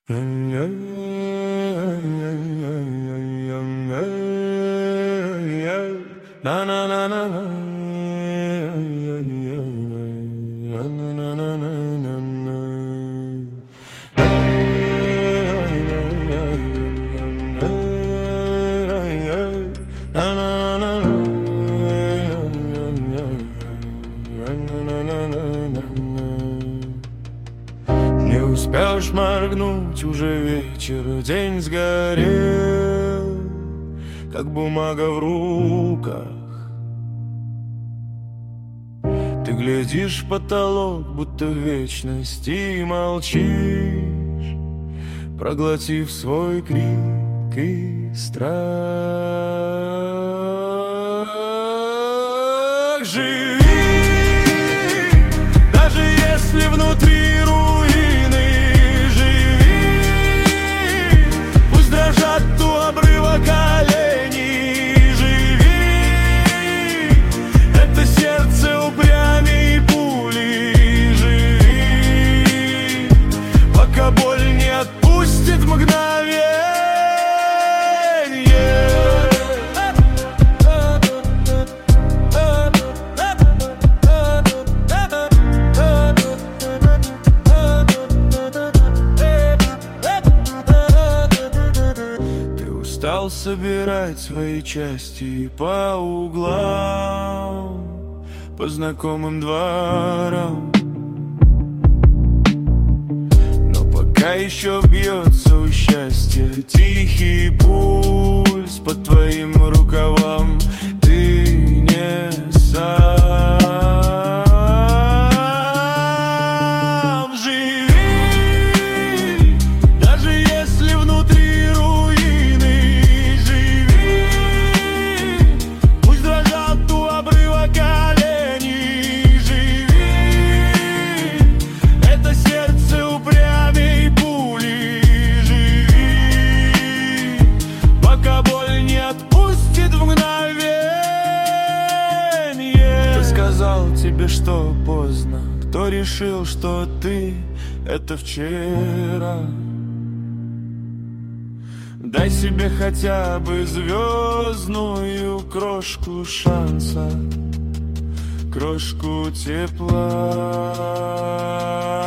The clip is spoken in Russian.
Не успешь моргнуть, уже вечер, день сгорел, как бумага в руках. Ты глядишь в потолок, будто в вечности, и молчишь, проглотив свой крик и страх. Живи, даже если внутри руины. Живи, пусть дрожат у обрыва колени. Живи, это сердце упрямей пули. Живи, пока боль не отпустит мгновение. Стал собирать свои части по углам, по знакомым дворам. Но пока еще бьется у счастья тихий пульс под твоим рукавам, ты не сам. Живи, даже если внутри тебе, что поздно. Кто решил, что ты — это вчера? Дай себе хотя бы звездную крошку шанса, крошку тепла.